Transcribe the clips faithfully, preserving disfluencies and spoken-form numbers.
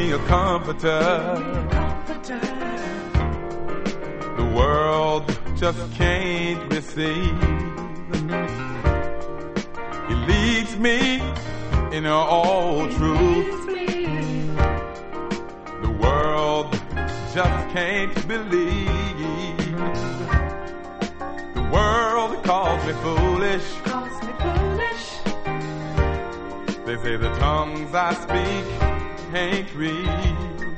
me a comforter. The world just can't receive. He leads me in all truth. The world just can't believe. The world calls me foolish. Calls me foolish. They say the tongues I speak ain't real.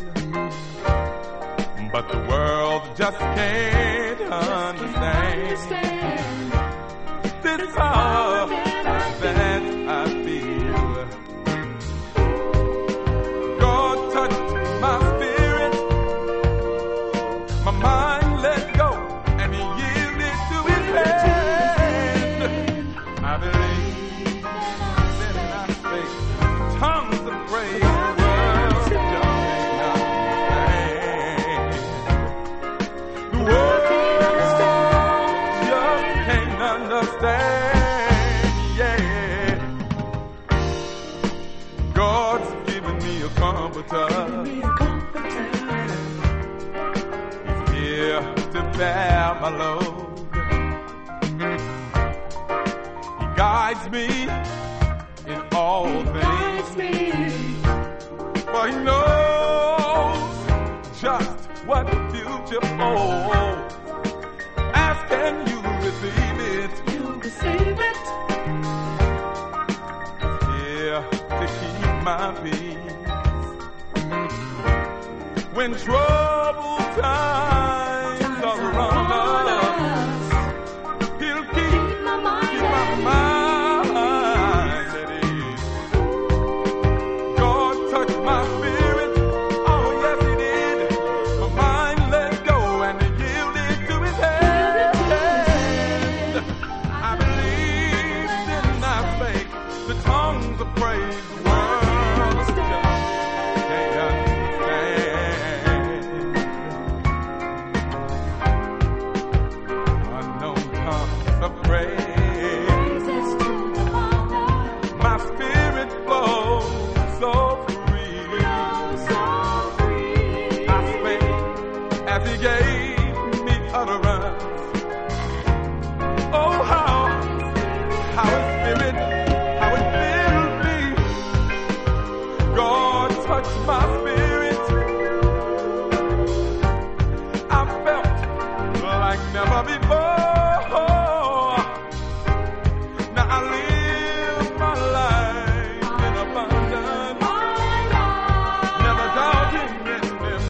But the world just can't understand. This power that I feel. God touched my spirit. My mind let go and he yielded to his hand. I believe that I speak tongues of praise. Understand, yeah. God's given me a comforter. He's here to bear my load. He guides me in all things. For he knows just what the future holds. Ask and you receive it. Receive it. Here to keep my peace. When troubled times are around us, he'll keep my mind, keep my mind at ease. God touched my spirit. Oh, yes, he did. My mind let go and he yielded to his hand. I believe, didn't I say, the tongues of praise.